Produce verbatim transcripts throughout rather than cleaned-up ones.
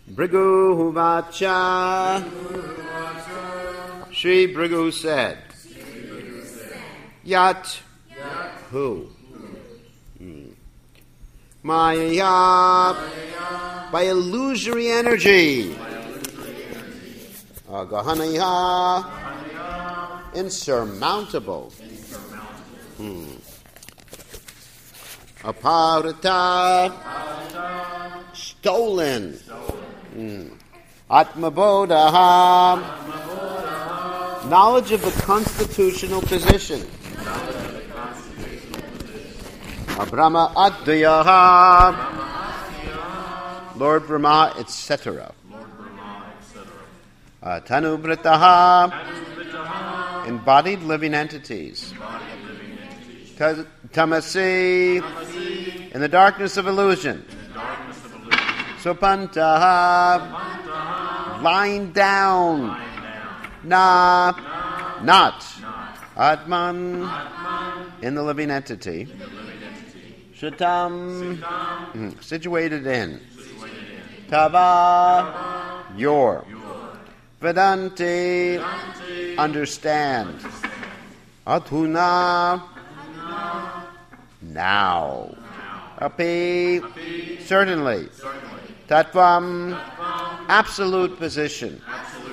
Bhrigu Huvacha. Sri Bhrigu said. Yat. Who? Hmm. Maya. By illusory energy. Gahanaya. Insurmountable. Hmm. Aparita. Stolen. Hmm. Atmabodha. Knowledge of the constitutional position. Brahma Adyaha. Lord Brahma, et cetera. Uh, Tanubritaha. Embodied living entities. Ta- Tamasi. In the darkness of illusion. Supantaha. Lying down. Na. Not. Atman. In the living entity. Shatam. Mm, situated in. Tava. Your. Vedanti. Understand. Adhuna. Now. Api. Certainly. Tattvam. Absolute position.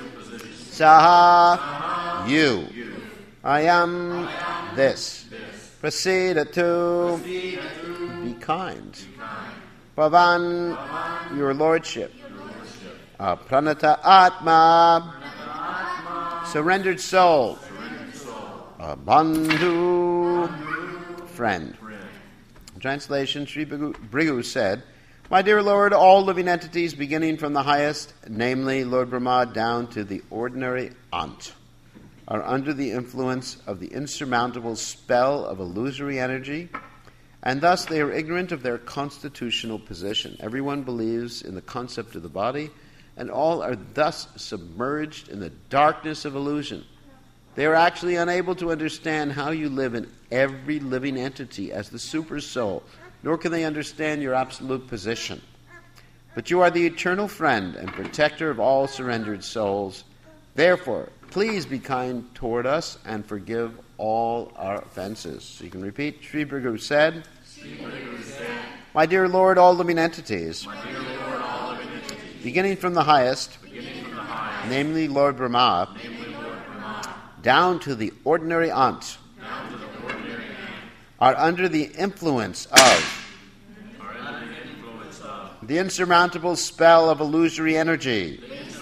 Saha. You. I am this. Proceed to. Be kind. Bhavan. Your lordship. Uh, pranata Atma. Surrendered soul. Uh, bandhu. Friend. Translation, Sri Bhrigu said, My dear Lord, all living entities beginning from the highest, namely Lord Brahma, down to the ordinary Ant, are under the influence of the insurmountable spell of illusory energy, and thus they are ignorant of their constitutional position. Everyone believes in the concept of the body, and all are thus submerged in the darkness of illusion. They are actually unable to understand how you live in every living entity as the super soul, nor can they understand your absolute position. But you are the eternal friend and protector of all surrendered souls. Therefore, please be kind toward us and forgive all our offenses. So you can repeat. Sri Bhrigu said, said, My dear Lord, all living entities, Lord, all living entities beginning, from the highest, beginning from the highest, namely Lord Brahma, namely Lord Brahma down to the ordinary Ant, down to the ordinary ant, are under the influence of, are under the, influence of the insurmountable spell of illusory energy.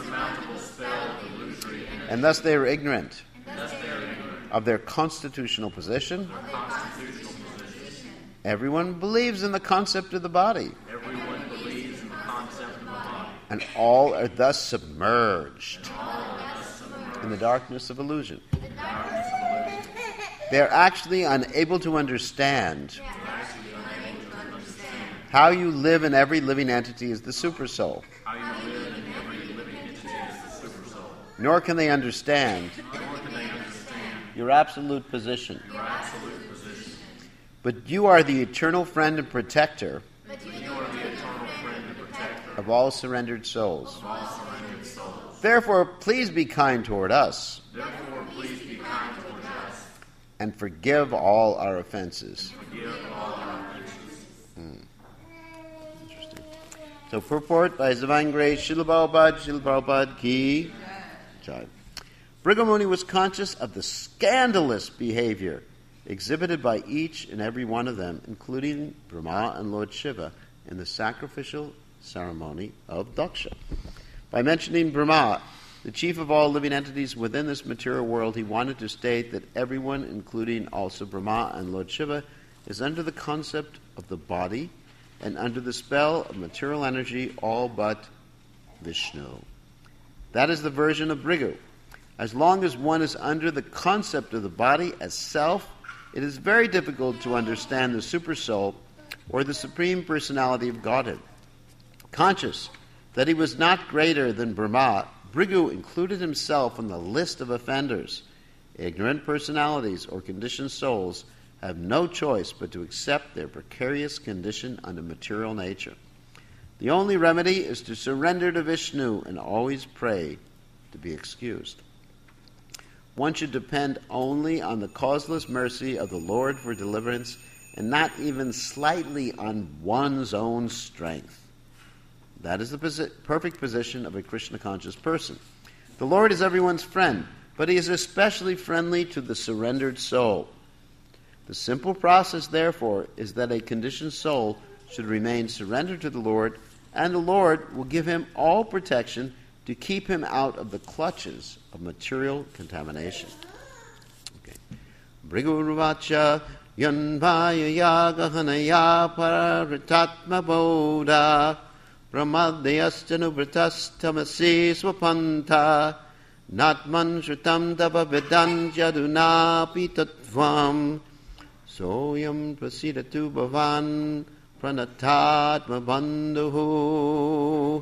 And thus they are ignorant, thus they are ignorant of their constitutional position. constitutional position. Everyone believes in the concept of the body. Everyone believes in the concept of the body. And all are thus submerged, are thus submerged in the darkness of illusion. Darkness of illusion. They are actually unable to understand, actually unable to understand how you live in every living entity as the supersoul. Nor can they understand, Nor can they understand your, absolute position. your absolute position. But you are the eternal friend and protector, but you are the eternal friend and protector of all surrendered souls. Of all surrendered souls. Therefore, please be kind toward us. Therefore, please be kind toward us. And forgive all our offenses. Forgive all our offenses. Hmm. Interesting. So, purport by His Divine Grace, Srila Prabhupada, Srila Prabhupada Ki. Bhrigu Muni was conscious of the scandalous behavior exhibited by each and every one of them, including Brahma and Lord Shiva, in the sacrificial ceremony of Daksha. By mentioning Brahma, the chief of all living entities within this material world, he wanted to state that everyone, including also Brahma and Lord Shiva, is under the concept of the body and under the spell of material energy, all but Vishnu. That is the version of Bhrigu. As long as one is under the concept of the body as self, it is very difficult to understand the Supersoul or the Supreme Personality of Godhead. Conscious that he was not greater than Brahma, Bhrigu included himself in the list of offenders. Ignorant personalities or conditioned souls have no choice but to accept their precarious condition under material nature. The only remedy is to surrender to Vishnu and always pray to be excused. One should depend only on the causeless mercy of the Lord for deliverance and not even slightly on one's own strength. That is the posi- perfect position of a Krishna-conscious person. The Lord is everyone's friend, but he is especially friendly to the surrendered soul. The simple process, therefore, is that a conditioned soul should remain surrendered to the Lord, and the Lord will give him all protection to keep him out of the clutches of material contamination. Okay. Briguruvacha yanvaya yagahanaya pararitatma bodha brahmadhyasthanubratastamasi swapanta natman shrutam tava vedam jadunapi tattvam soyam prasidatu bhavan pranatatma bandhuhu.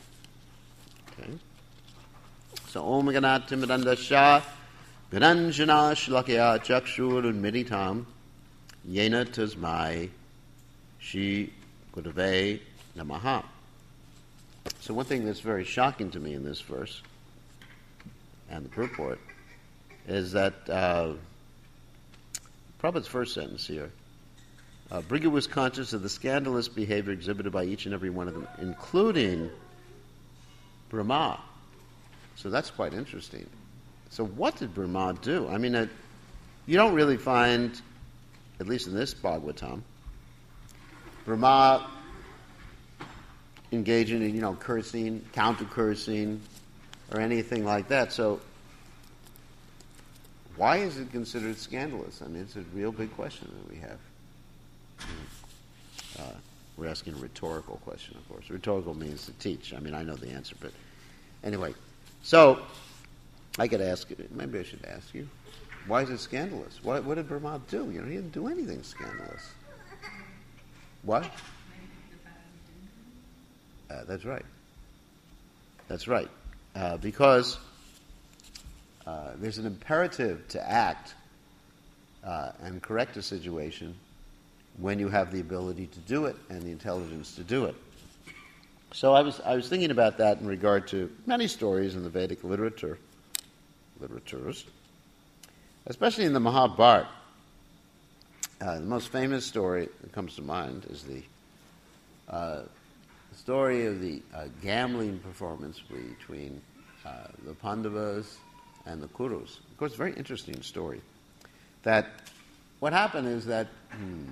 So, Om Ganatim Radandasha, Gananjana Shlakya Chakshur Unmiritam, Yena Tasmai, Shri Gurave Namaha. So, one thing that's very shocking to me in this verse, and the purport, is that uh, Prabhupada's first sentence here, uh, Brigu was conscious of the scandalous behavior exhibited by each and every one of them, including Brahma. So that's quite interesting. So what did Brahma do? I mean, uh, you don't really find, at least in this Bhagavatam, Brahma engaging in, you know, cursing, counter-cursing, or anything like that. So why is it considered scandalous? I mean, it's a real big question that we have. Uh, we're asking a rhetorical question, of course. Rhetorical means to teach. I mean, I know the answer, but anyway. So, I could ask, maybe I should ask you, why is it scandalous? What, what did Brahma do? You know, he didn't do anything scandalous. What? Uh, that's right. That's right. Uh, because uh, there's an imperative to act uh, and correct a situation when you have the ability to do it and the intelligence to do it. So I was I was thinking about that in regard to many stories in the Vedic literature, literatures, especially in the Mahabharata. Uh, the most famous story that comes to mind is the uh, story of the uh, gambling performance between uh, the Pandavas and the Kurus. Of course, a very interesting story. That what happened is that hmm,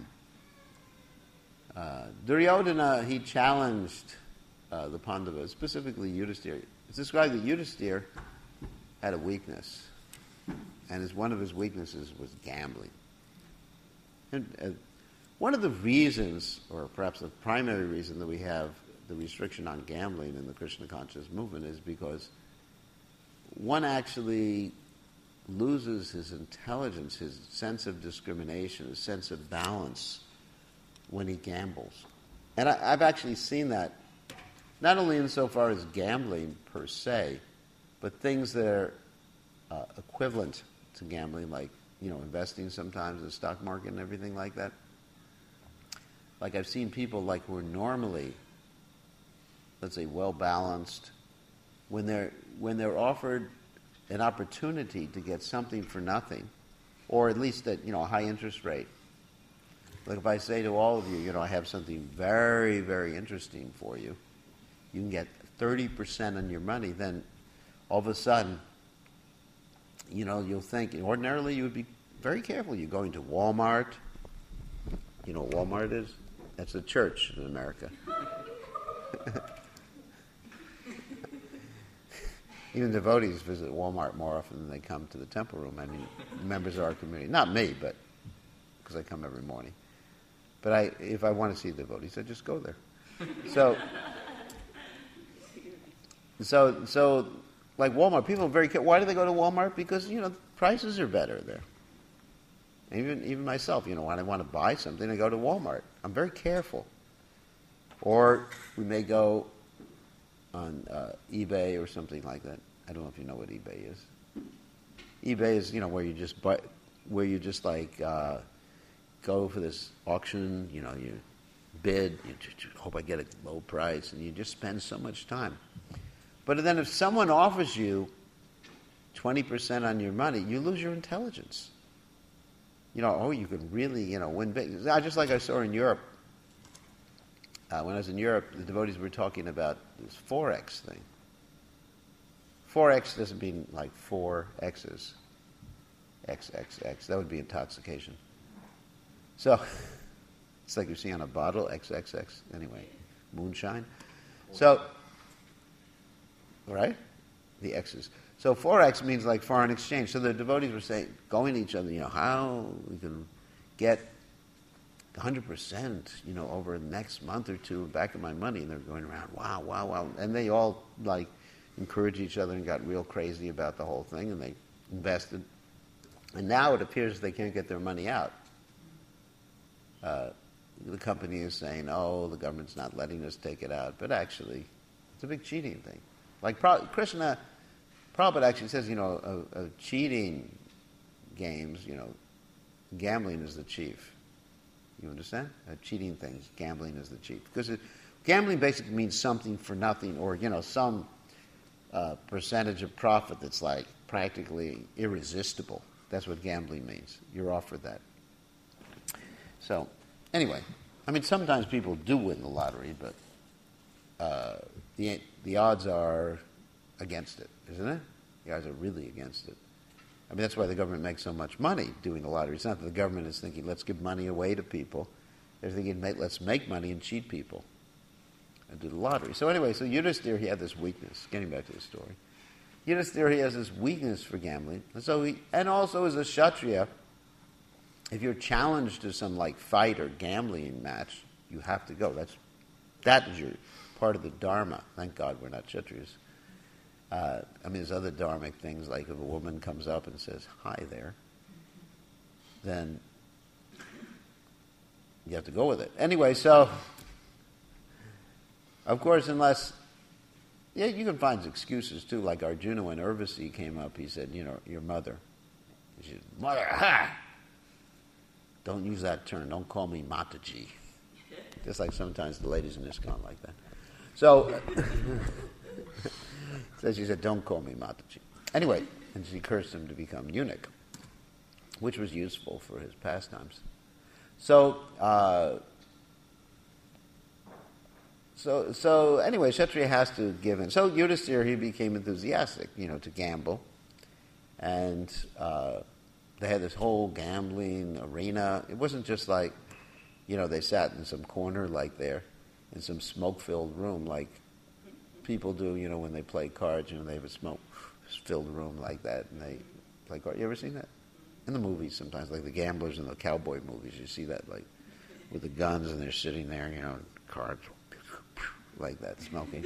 uh, Duryodhana, he challenged Uh, the Pandavas, specifically Yudhisthira. It's described that Yudhisthira had a weakness, and as one of his weaknesses was gambling. And uh, one of the reasons, or perhaps the primary reason that we have the restriction on gambling in the Krishna conscious movement is because one actually loses his intelligence, his sense of discrimination, his sense of balance when he gambles. And I, I've actually seen that not only insofar as gambling per se, but things that are uh, equivalent to gambling, like, you know, investing sometimes in the stock market and everything like that. Like I've seen people like who are normally, let's say, well-balanced, when they're when they're offered an opportunity to get something for nothing, or at least at, you know, a high interest rate. Like if I say to all of you, you know, I have something very, very interesting for you, you can get thirty percent on your money, then all of a sudden, you know, you'll think, ordinarily you would be very careful. You're going to Walmart. You know what Walmart is? That's a church in America. Even devotees visit Walmart more often than they come to the temple room. I mean, members of our community. Not me, but because I come every morning. But I, if I want to see devotees, I just go there. So... So, so, like Walmart, people are very careful. Why do they go to Walmart? Because, you know, prices are better there. Even, even myself, you know, when I want to buy something, I go to Walmart. I'm very careful. Or we may go on uh, eBay or something like that. I don't know if you know what eBay is. eBay is, you know, where you just buy, where you just like uh, go for this auction. You know, you bid, you just hope I get a low price, and you just spend so much time. But then if someone offers you twenty percent on your money, you lose your intelligence. You know, oh, you could really, you know, win big. Just like I saw in Europe. Uh, when I was in Europe, the devotees were talking about this forex thing. Forex doesn't mean like four X's. X, X, X. That would be intoxication. So, it's like you see on a bottle, X, X, X. Anyway, moonshine. So, right? The X's. So forex means like foreign exchange. So the devotees were saying, going to each other, you know, how we can get one hundred percent, you know, over the next month or two back of my money. And they're going around, wow, wow, wow. And they all, like, encouraged each other and got real crazy about the whole thing, and they invested. And now it appears they can't get their money out. Uh, the company is saying, oh, the government's not letting us take it out. But actually, it's a big cheating thing. Like Krishna... Prabhupada actually says, you know, of, of cheating games, you know, gambling is the chief. You understand? Uh, cheating things, gambling is the chief. Because it, gambling basically means something for nothing, or, you know, some uh, percentage of profit that's like practically irresistible. That's what gambling means. You're offered that. So, anyway, I mean, sometimes people do win the lottery, but uh, the the odds are against it, isn't it? The odds are really against it. I mean, that's why the government makes so much money doing the lottery. It's not that the government is thinking, let's give money away to people. They're thinking, let's make money and cheat people and do the lottery. So anyway, so Yudhisthira, he had this weakness. Getting back to the story. Yudhisthira, he has this weakness for gambling. And so he, and also as a Kshatriya, if you're challenged to some like fight or gambling match, you have to go. That's that is your part of the Dharma. Thank God we're not Kshatriyas. Uh, I mean, there's other dharmic things, like if a woman comes up and says, hi there, then you have to go with it. Anyway, so, of course, unless, yeah, you can find excuses too, like Arjuna, when Urvasi came up, he said, you know, your mother. She said, mother, ha! Don't use that term, don't call me Mataji. Just like sometimes the ladies in ISKCON like that. So, so she said, don't call me Mataji. Anyway, and she cursed him to become eunuch, which was useful for his pastimes. So, uh, so, so anyway, Kshatriya has to give in. So Yudhisthira, he became enthusiastic, you know, to gamble. And uh, they had this whole gambling arena. It wasn't just like, you know, they sat in some corner like there, in some smoke-filled room like people do, you know, when they play cards, you know, they have a smoke-filled room like that, and they play cards. You ever seen that? In the movies sometimes, like the gamblers in the cowboy movies, you see that, like, with the guns, and they're sitting there, you know, cards, like that, smoking.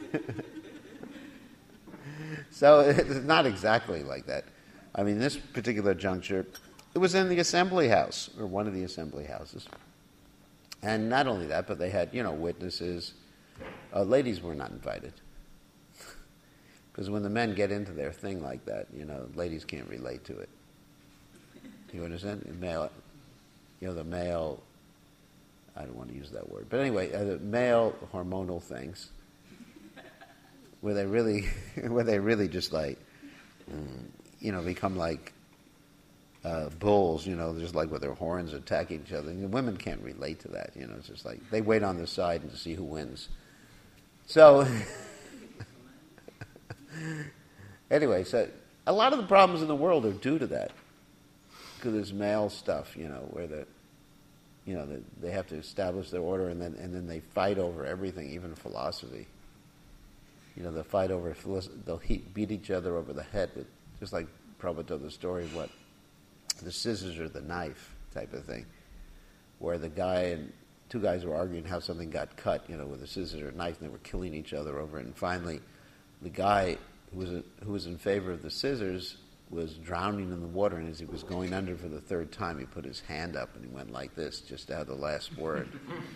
So it's not exactly like that. I mean, this particular juncture, it was in the assembly house, or one of the assembly houses. And not only that, but they had, you know, witnesses. Uh, ladies were not invited. Because when the men get into their thing like that, you know, ladies can't relate to it. You understand? The male, you know, the male, I don't want to use that word. But anyway, uh, the male hormonal things, where they really, where they really just like, mm, you know, become like uh, bulls, you know, just like with their horns attacking each other. And the women can't relate to that, you know. It's just like they wait on the side and to see who wins. So, anyway, so a lot of the problems in the world are due to that, because there's male stuff, you know, where the, you know, the, they have to establish their order, and then and then they fight over everything, even philosophy. You know, they'll fight over, they'll beat each other over the head with, just like Prabhupada told the story of what, the scissors or the knife type of thing, where the guy and two guys were arguing how something got cut, you know, with a scissors or a knife, and they were killing each other over it. And finally, the guy who was who was in favor of the scissors was drowning in the water, and as he was going under for the third time, he put his hand up and he went like this, just to have the last word.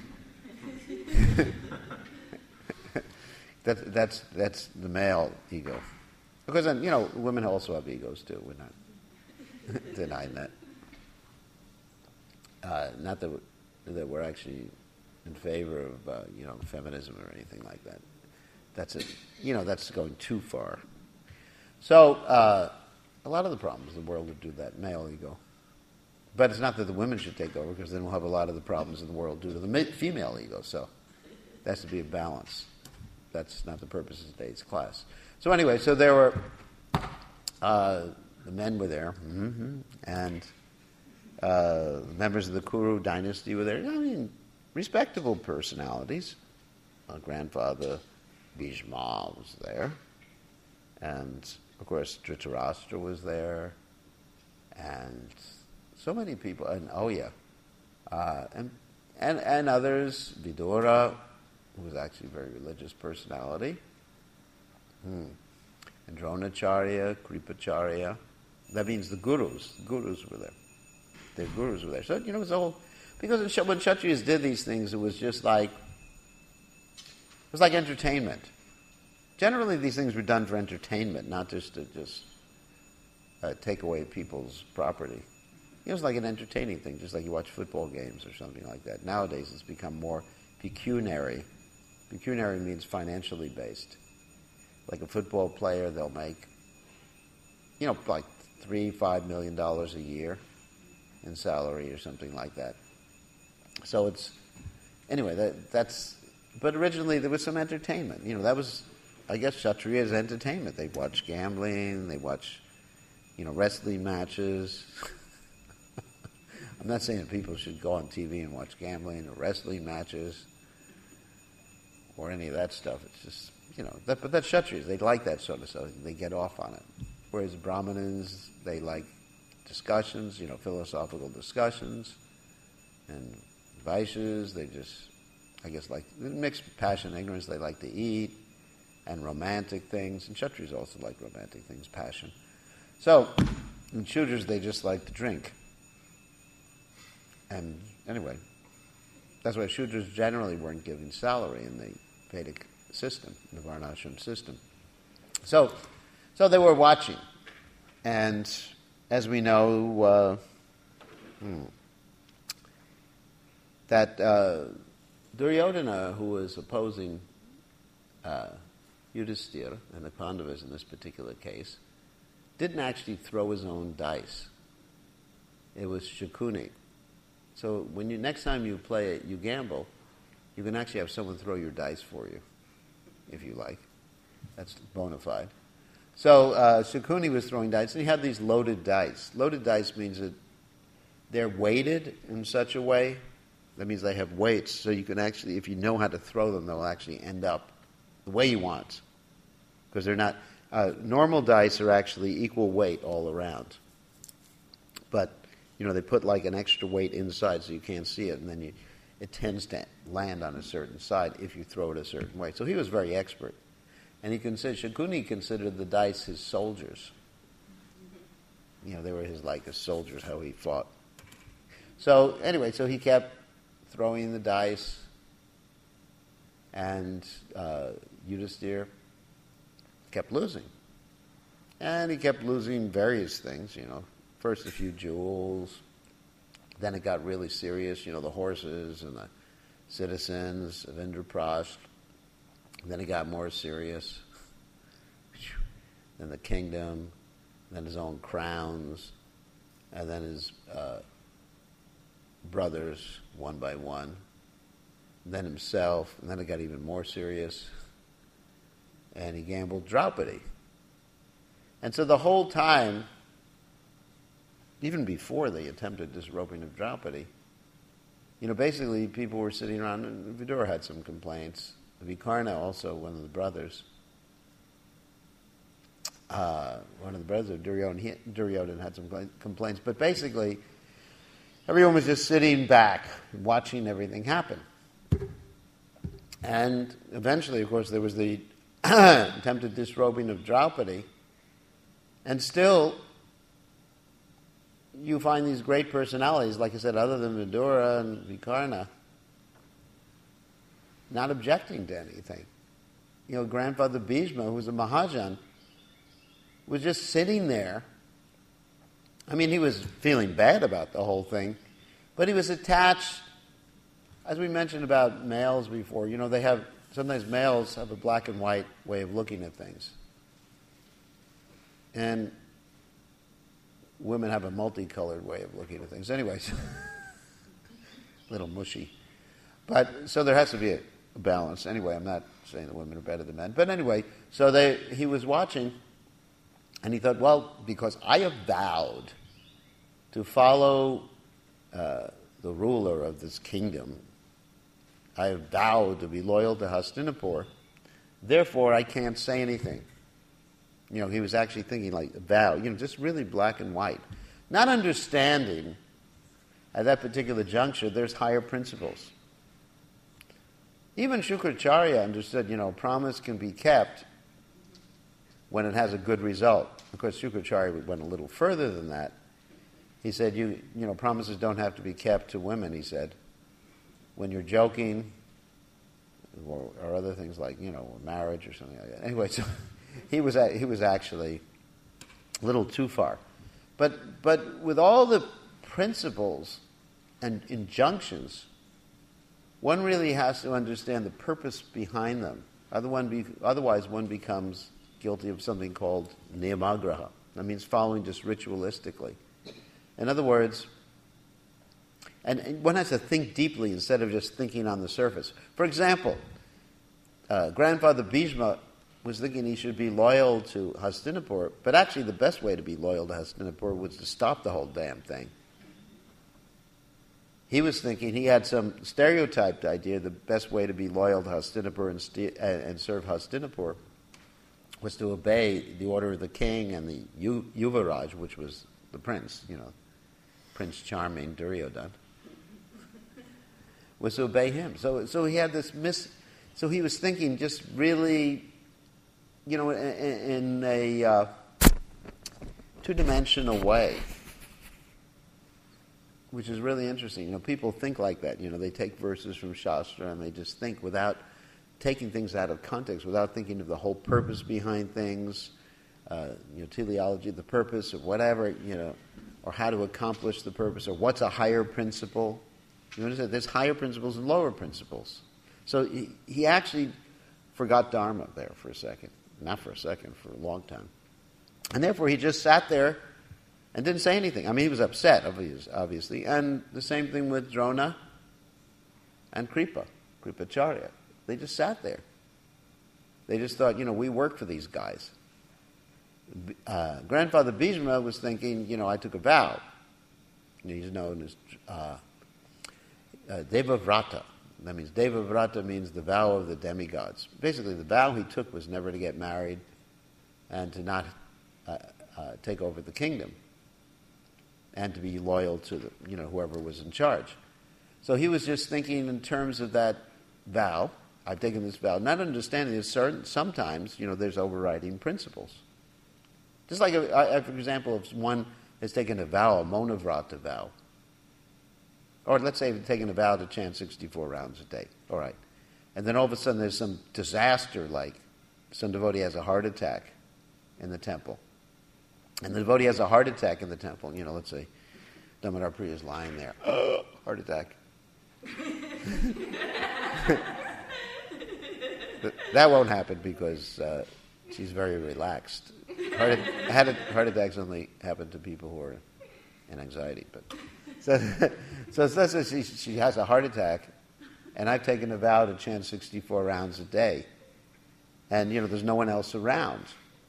that, that's that's the male ego, because then, you know, women also have egos too. We're not denying that. Uh, not that. that we're actually in favor of uh, you know feminism or anything like that. That's a, you know that's going too far. So uh, a lot of the problems in the world are due to that male ego. But it's not that the women should take over, because then we'll have a lot of the problems in the world due to the female ego. So there has to be a balance. That's not the purpose of today's class. So anyway, so there were, uh, the men were there, mm-hmm, and uh, members of the Kuru dynasty were there. I mean, respectable personalities. My grandfather Bhishma was there. And, of course, Dhritarashtra was there. And so many people, and oh yeah, uh, and, and and others, Vidura, who was actually a very religious personality, hmm. and Dronacharya, Kripacharya, that means the gurus, the gurus were there, the gurus were there. So, you know, it was all, because when Kshatriyas did these things, it was just like, it was like entertainment. Generally, these things were done for entertainment, not just to just uh, take away people's property. It was like an entertaining thing, just like you watch football games or something like that. Nowadays, it's become more pecuniary. Pecuniary means financially based. Like a football player, they'll make, you know, like three, five million dollars a year in salary or something like that. So it's, anyway, that, that's, but originally there was some entertainment. You know, that was, I guess, Kshatriya's entertainment. They'd watch gambling, they'd watch, you know, wrestling matches. I'm not saying that people should go on T V and watch gambling or wrestling matches or any of that stuff. It's just, you know, that, but that's Kshatriyas. They like that sort of stuff. They get off on it. Whereas Brahmanas, they like discussions, you know, philosophical discussions. And Vaishyas, they just, I guess, like mixed passion and ignorance. They like to eat and romantic things. And Kshatriyas also like romantic things, passion. So, in Shudras, they just like to drink. And anyway, that's why Shudras generally weren't given salary in the Vedic system, the Varnashram system. So, so they were watching. And as we know, uh, hmm, that uh, Duryodhana, who was opposing uh, Yudhisthira and the Pandavas in this particular case, didn't actually throw his own dice. It was Shakuni. So when you next time you play it, you gamble, you can actually have someone throw your dice for you, if you like. That's bona fide. So uh, Shakuni was throwing dice, and he had these loaded dice. Loaded dice means that they're weighted in such a way, that means they have weights, so you can actually, if you know how to throw them, they'll actually end up the way you want. Because they're not, uh, normal dice are actually equal weight all around. But you know, they put like an extra weight inside so you can't see it, and then you, it tends to land on a certain side if you throw it a certain way. So he was very expert. And he considered, Shakuni considered the dice his soldiers. You know, they were his, like, his soldiers, how he fought. So, anyway, so he kept throwing the dice, and uh, Yudhisthira kept losing. And he kept losing various things, you know. First a few jewels, then it got really serious, you know, the horses and the citizens of Indraprasth. Then it got more serious. Then the kingdom, then his own crowns, and then his uh, brothers, one by one. Then himself, and then it got even more serious. And he gambled Draupadi. And so the whole time, even before the attempted disrobing of Draupadi, you know, basically people were sitting around, and Vidura had some complaints. Vikarna, also one of the brothers, uh, one of the brothers of Duryodhana, he, Duryodhana had some complaints. But basically, everyone was just sitting back, watching everything happen. And eventually, of course, there was the attempted disrobing of Draupadi, and still you find these great personalities, like I said, other than Vidura and Vikarna, not objecting to anything. You know, grandfather Bhishma, who was a Mahajan, was just sitting there. I mean, he was feeling bad about the whole thing, but he was attached as we mentioned about males before, you know, they have, sometimes males have a black and white way of looking at things. And women have a multicolored way of looking at things. Anyways, a little mushy. But, so there has to be a, a balance. Anyway, I'm not saying that women are better than men. But anyway, so they, he was watching, and he thought, well, because I have vowed to follow uh, the ruler of this kingdom, I have vowed to be loyal to Hastinapur, therefore I can't say anything. You know, he was actually thinking like vow, you know, just really black and white. Not understanding at that particular juncture there's higher principles. Even Shukracharya understood, you know, promise can be kept when it has a good result. Of course, Shukracharya went a little further than that. He said, you, you know, promises don't have to be kept to women, he said. When you're joking, or, or other things like, you know, marriage or something like that. Anyway, so he was he was actually a little too far. But but with all the principles and injunctions, one really has to understand the purpose behind them. Otherwise, one becomes guilty of something called niyamagraha. That means following just ritualistically. In other words, and, and one has to think deeply instead of just thinking on the surface. For example, uh, grandfather Bhishma was thinking he should be loyal to Hastinapur, but actually the best way to be loyal to Hastinapur was to stop the whole damn thing. He was thinking, he had some stereotyped idea the best way to be loyal to Hastinapur and, st- and, and serve Hastinapur was to obey the order of the king and the Yu- Yuvaraj, which was the prince, you know, Prince Charming, Duryodhana, was to obey him. So, so he had this mis. So he was thinking just really, you know, in, in a uh, two-dimensional way, which is really interesting. You know, people think like that. You know, they take verses from Shastra and they just think without taking things out of context, without thinking of the whole purpose behind things, uh, you know, teleology, the purpose of whatever, you know, or how to accomplish the purpose, or what's a higher principle. You understand? There's higher principles and lower principles. So he, he actually forgot Dharma there for a second. Not for a second, for a long time. And therefore he just sat there and didn't say anything. I mean, he was upset, obviously. And the same thing with Drona and Kripa, Kripacharya. They just sat there. They just thought, you know, we work for these guys. Uh, grandfather Bhishma was thinking, you know, I took a vow. He's known as uh, uh, Devavrata. That means Devavrata means the vow of the demigods. Basically, the vow he took was never to get married and to not uh, uh, take over the kingdom and to be loyal to the, you know, whoever was in charge. So he was just thinking in terms of that vow. I've taken this vow, not understanding that certain sometimes, you know, there's overriding principles. Just like, a, a, for example, if one has taken a vow, a monavrata vow, or let's say they've taken a vow to chant sixty-four rounds a day, all right, and then all of a sudden there's some disaster, like some devotee has a heart attack in the temple, and the devotee has a heart attack in the temple, you know, let's say Damodar Priya is lying there, oh, heart attack. That won't happen because uh, she's very relaxed. Heart, heart attacks only happen to people who are in anxiety. But so, so let's say she, she has a heart attack, and I've taken a vow to chant sixty-four rounds a day, and you know there's no one else around,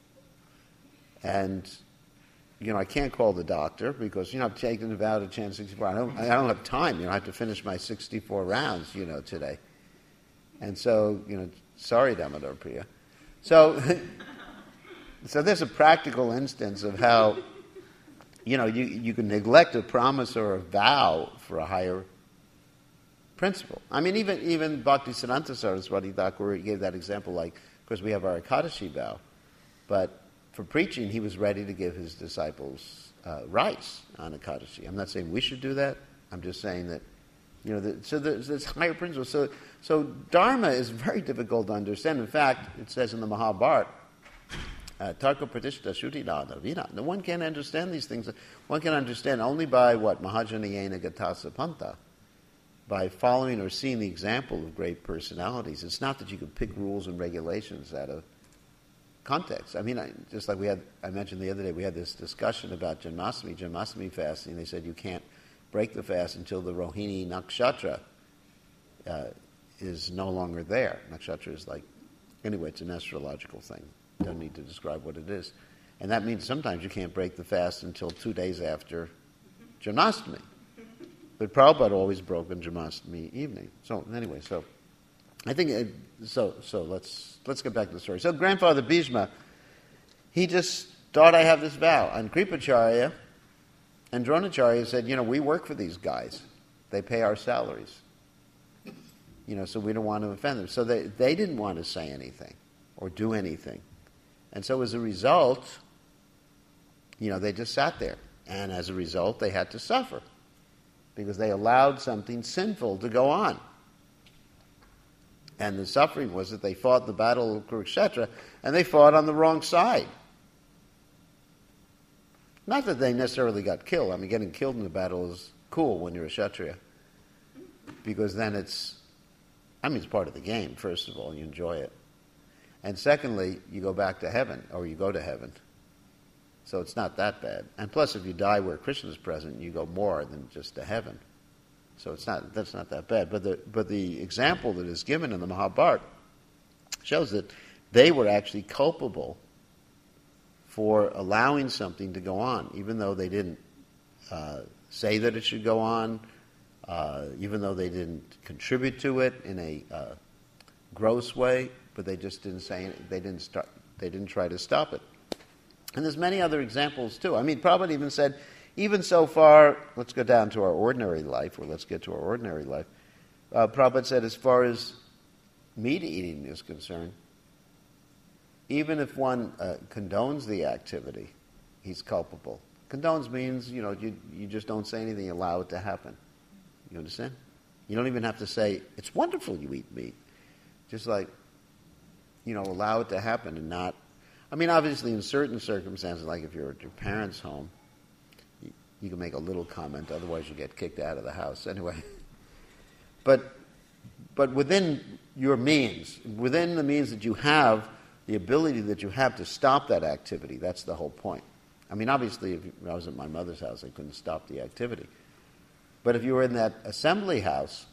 and you know I can't call the doctor because you know I've taken a vow to chant sixty-four. I don't, I don't have time. You know I have to finish my sixty-four rounds. You know today, and so you know sorry Damodar Priya. So. So there's a practical instance of how, you know, you, you can neglect a promise or a vow for a higher principle. I mean, even even Bhaktisiddhanta Saraswati Thakur gave that example, like, of course, we have our Ekadashi vow, but for preaching, he was ready to give his disciples uh, rice on Ekadashi. I'm not saying we should do that. I'm just saying that, you know, the, so there's this higher principle. So, so Dharma is very difficult to understand. In fact, it says in the Mahabharata, Tarka Pratishta Shuti Dada Vina. No one can understand these things. One can understand only by what? Mahajanayena Gatasa Panta. by following or seeing the example of great personalities. It's not that you can pick rules and regulations out of context. I mean, I, just like we had, I mentioned the other day, we had this discussion about Janmashtami, Janmashtami fasting. They said you can't break the fast until the Rohini Nakshatra uh, is no longer there. Nakshatra is like, anyway, it's an astrological thing. Don't need to describe what it is. And that means sometimes you can't break the fast until two days after Janmashtami. But Prabhupada always broke on Janmashtami evening. So anyway, so I think it, so. So let's let's get back to the story. So grandfather Bhishma, he just thought, I have this vow. And Kripacharya and Dronacharya said, you know, we work for these guys. They pay our salaries. You know, so we don't want to offend them. So they they didn't want to say anything or do anything. And so as a result, you know, they just sat there. And as a result, they had to suffer, because they allowed something sinful to go on. And the suffering was that they fought the battle of Kurukshetra, and they fought on the wrong side. Not that they necessarily got killed. I mean, getting killed in the battle is cool when you're a Kshatriya, because then it's, I mean, it's part of the game, first of all. You enjoy it. And secondly, you go back to heaven, or you go to heaven. So it's not that bad. And plus, if you die where Krishna is present, you go more than just to heaven. So it's not that's not that bad. But the but the example that is given in the Mahabharata shows that they were actually culpable for allowing something to go on, even though they didn't uh, say that it should go on, uh, even though they didn't contribute to it in a uh, gross way, but they just didn't say it, they didn't start, they didn't try to stop it. And there's many other examples too. I mean, Prabhupada even said, even so far, let's go down to our ordinary life, or let's get to our ordinary life. Uh, Prabhupada said, as far as meat eating is concerned, even if one uh, condones the activity, he's culpable. Condones means, you know, you you just don't say anything, you allow it to happen. You understand? You don't even have to say, it's wonderful you eat meat. Just like, you know, allow it to happen and not, I mean, obviously in certain circumstances, like if you're at your parents' home, you, you can make a little comment, otherwise you get kicked out of the house anyway. But but within your means, within the means that you have, the ability that you have to stop that activity, that's the whole point. I mean, obviously, if I was at my mother's house, I couldn't stop the activity. But if you were in that assembly house,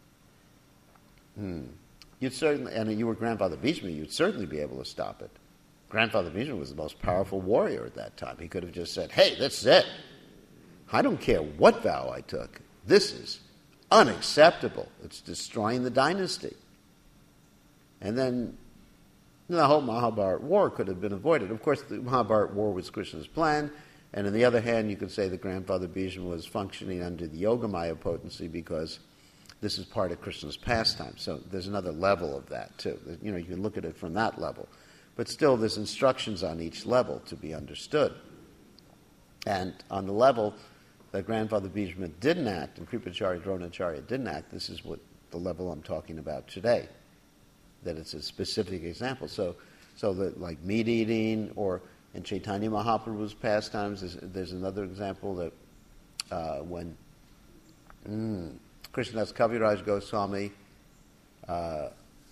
hmm, you'd certainly, and you were Grandfather Bhishma, you'd certainly be able to stop it. Grandfather Bhishma was the most powerful warrior at that time. He could have just said, hey, that's it. I don't care what vow I took. This is unacceptable. It's destroying the dynasty. And then the whole Mahabharata war could have been avoided. Of course, the Mahabharata war was Krishna's plan, and on the other hand, you could say that Grandfather Bhishma was functioning under the Yogamaya potency because this is part of Krishna's pastime. So there's another level of that, too. You know, you can look at it from that level. But still, there's instructions on each level to be understood. And on the level that Grandfather Bhishma didn't act, and Kripacharya Dronacharya didn't act, this is what the level I'm talking about today, that it's a specific example. So, so that like meat eating, or in Chaitanya Mahaprabhu's pastimes, there's, there's another example that uh, when mm, Krishnadas Kaviraj Goswami uh,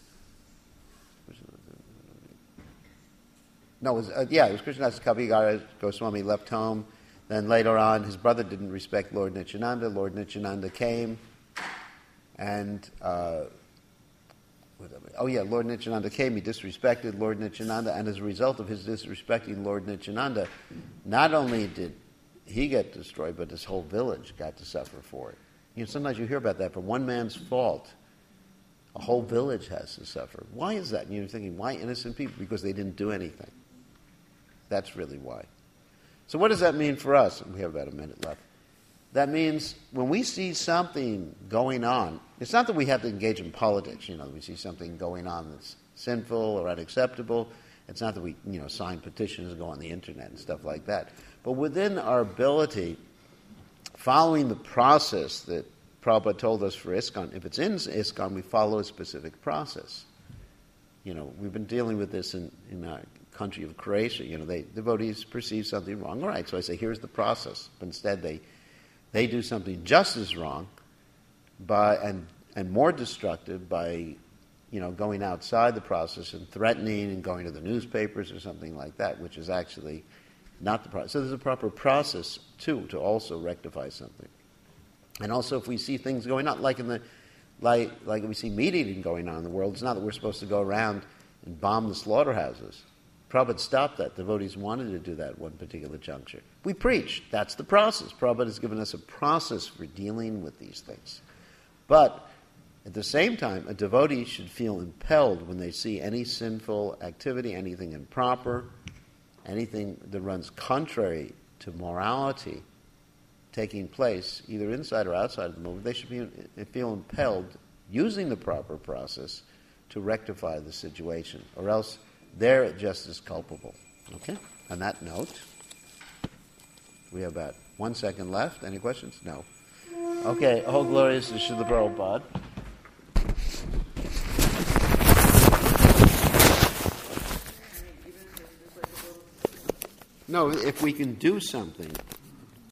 No, it was, uh, yeah, it was Krishnadas Kaviraj Goswami left home. Then later on, his brother didn't respect Lord Nityananda. Lord Nityananda came, and uh, oh yeah, Lord Nityananda came. He disrespected Lord Nityananda, and as a result of his disrespecting Lord Nityananda, not only did he get destroyed, but this whole village got to suffer for it. You know, sometimes you hear about that. For one man's fault, a whole village has to suffer. Why is that? And you're thinking, why innocent people? Because they didn't do anything. That's really why. So what does that mean for us? We have about a minute left. That means when we see something going on, it's not that we have to engage in politics. You know, we see something going on that's sinful or unacceptable. It's not that we, you know, sign petitions and go on the internet and stuff like that. But within our ability, following the process that Prabhupada told us for ISKCON, if it's in ISKCON, we follow a specific process. You know, we've been dealing with this in, in our country of Croatia. You know, they, devotees perceive something wrong. All right, so I say, here's the process. But instead, they they do something just as wrong, by and and more destructive by, you know, going outside the process and threatening and going to the newspapers or something like that, which is actually not the process. So there's a proper process, too, to also rectify something. And also if we see things going on, like in the like like we see meat eating going on in the world, it's not that we're supposed to go around and bomb the slaughterhouses. Prabhupada stopped that. Devotees wanted to do that at one particular juncture. We preach. That's the process. Prabhupada has given us a process for dealing with these things. But at the same time, a devotee should feel impelled when they see any sinful activity, anything improper, anything that runs contrary to morality taking place, either inside or outside of the movement. They should be, feel impelled, using the proper process, to rectify the situation, or else they're just as culpable. Okay? On that note, we have about one second left. Any questions? No. Okay, all glorious to Srila Prabhupada. No, if we can do something